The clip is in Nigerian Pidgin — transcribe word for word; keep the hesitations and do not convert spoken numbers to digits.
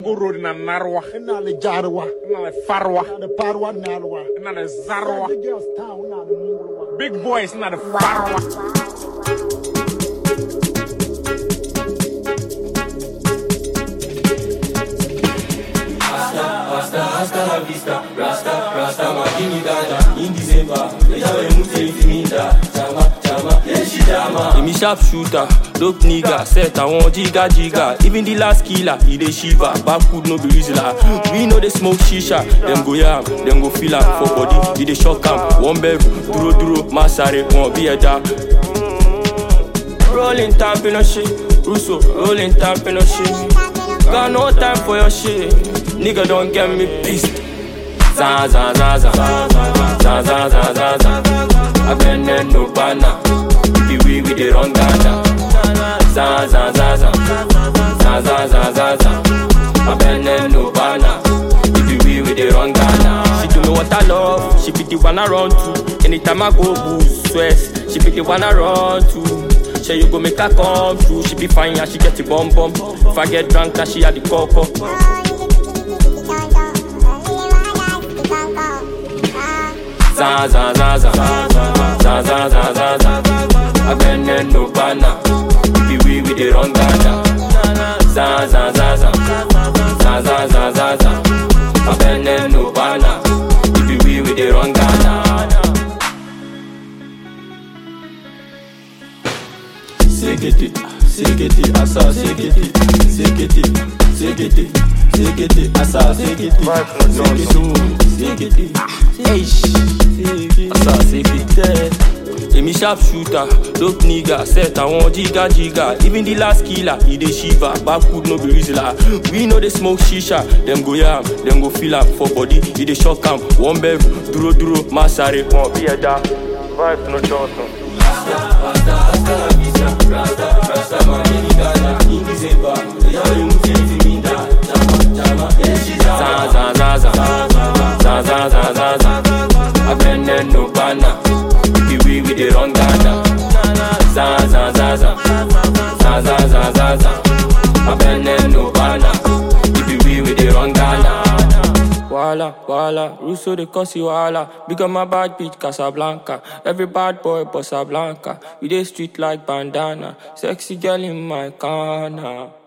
Guru na narwa, na le jarwa, na le farwa, na le parwa nalwa, na le zarwa. the girls town na le mungwa. Big boys na the farwa. Rasta, Rasta la vista, Rasta, Rasta makini dada. In December, yawe mute intimida. Chama, chama, yeshi chama. Give me sharp shooter, dope nigga. Set I want jiga jiga. Even the last killer, he dey shiva. Backwood no be reasoner. We know they smoke shisha. Them go yam, them go feel am for body. He dey shock am. One beru, duro duro, masare, won't be a da. Rolling tap in a shit, Russo, rolling tap in a shit. Got no time for your shit. Nigga don't get me pissed. Za za za za za za za za za. I been there no banana. If we with the wrong Ghana. Za za za za za za za za za. I been there no banana. If we with the wrong Ghana. She do me what I love. She be the one I run to. Anytime I go boost stress, she be the one I run to. Say you go make her come through. She be fine and she get the bum bum. If I get drunk, then she had the coco. Za za za za za za za za za. I been there no banana. If we with the wrong Ghana. Za za za za za za za za za. I been there no banana. If we with the wrong Ghana. Segete, segete, asa, segete, segete, segete, segete, asa, segete, segete, segete, asa, segete. Emi sharp shooter, dope nigga. Set I want jiga jiga. Even the last killer, he dey shiva. Backwood no be reasoner. We know they smoke shisha. Them go yam, them go feel am for body. He dey shock am. One beru, duro duro, masare, won't be a da. Vibe no Johnson. Rasta, Rasta la vista, Rasta, Rasta makini dada. In December, yawe mute intimida. Chama, chama, yeshi chama. Za za za za za za za za. I been there no banana. If we with the wrong Ghana. Za za za za za za za za za. I been there no banana. If we with the wrong Ghana. Wala, wala, Russo de Cosi wala. Big on my bad bitch, Casablanca. Every bad boy, Bossa Blanca. We dey street like bandana. Sexy girl in my corner.